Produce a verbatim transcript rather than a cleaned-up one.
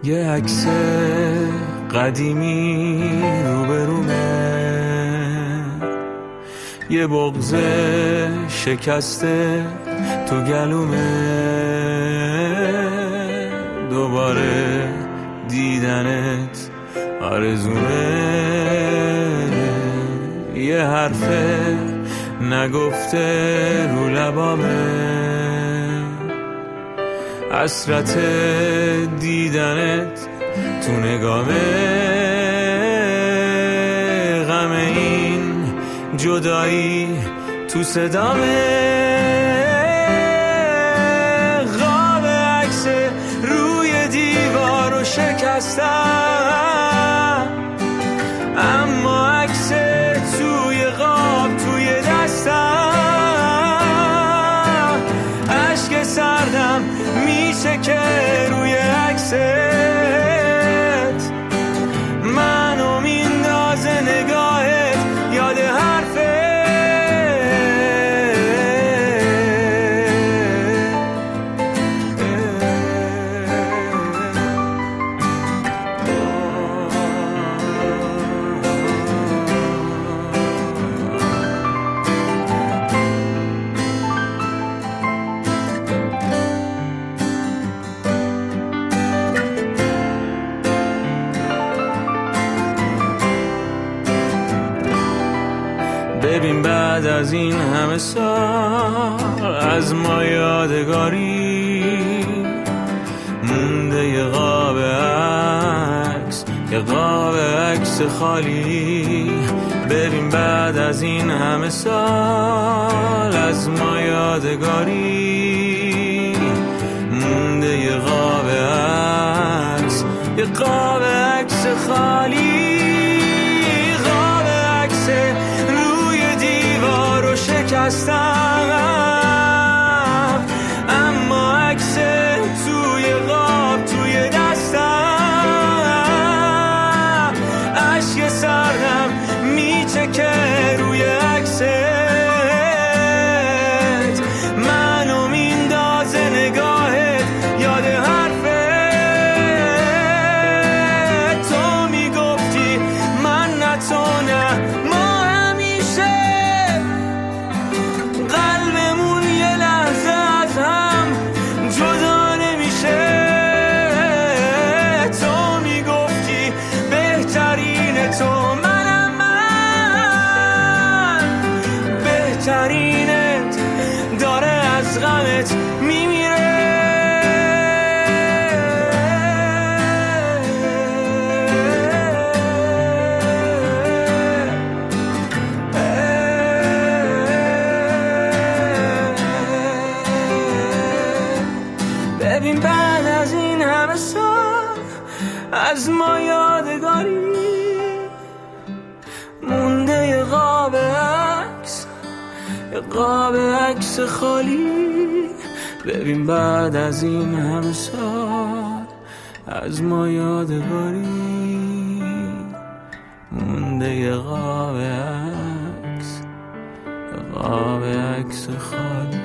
یه عکس قدیمی روبرومه، یه بغض شکسته تو گلومه، دوباره دیدنت آرزومه، یه حرف نگفته رو لبامه، حسرت دیدنت تو نگامه، غم این جدایی تو صدامه، غاب عکس روی دیوارو شکستم، اما عکس توی غاب توی دستم، عشق سردم میشه که روی عکست منو میندازه نگاهت یاد حرفت. ببین بعد از این همه سال از ما یادگاری مونده، یه قاب عکس، یه قاب عکس خالی. ببین بعد از این همه سال از ما یادگاری مونده، یه قاب عکس، یه قاب عکس خالی، قاب عکس شکستم، اما عکس توی غاب توی دستم، اشک سردم میچکه روی عکست منو میندازه نگاهت یاد حرفت. تو میگفتی من نه تو نه ما بهترینت داره از غمت میمیره. ببین بعد از این همه سال از ما یادگاری مونده، یه قاب عکس، یه قاب عکس خالی. ببین بعد از این همه سال از ما یادگاری مونده، یه قاب عکس، یه قاب عکس خالی.